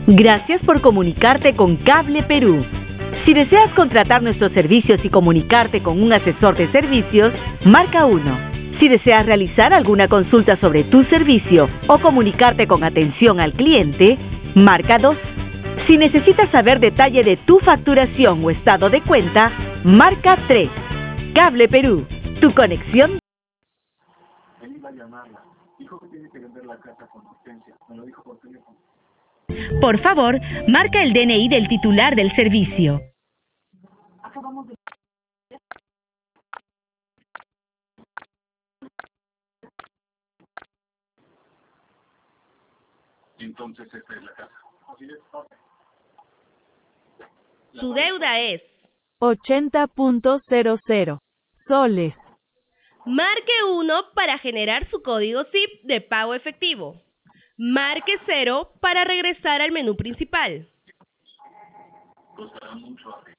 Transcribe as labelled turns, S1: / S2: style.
S1: Gracias por comunicarte con Cable Perú. Si deseas contratar nuestros servicios y comunicarte con un asesor de servicios, marca 1. Si deseas realizar alguna consulta sobre tu servicio o comunicarte con atención al cliente, marca 2. Si necesitas saber detalle de tu facturación o estado de cuenta, marca 3. Cable Perú, tu conexión.
S2: Él iba a llamarla. Dijo que tiene que vender la casa con urgencia. Me lo dijo por teléfono.
S1: Por favor, marca el DNI del titular del servicio.
S2: Acabamos de... Entonces esta es la casa. Así es.
S3: Su deuda es
S4: 80.00 soles.
S3: marque 1 para generar su código SIP de pago efectivo. Marque 0 para regresar al menú principal.
S2: Costará mucho abrir.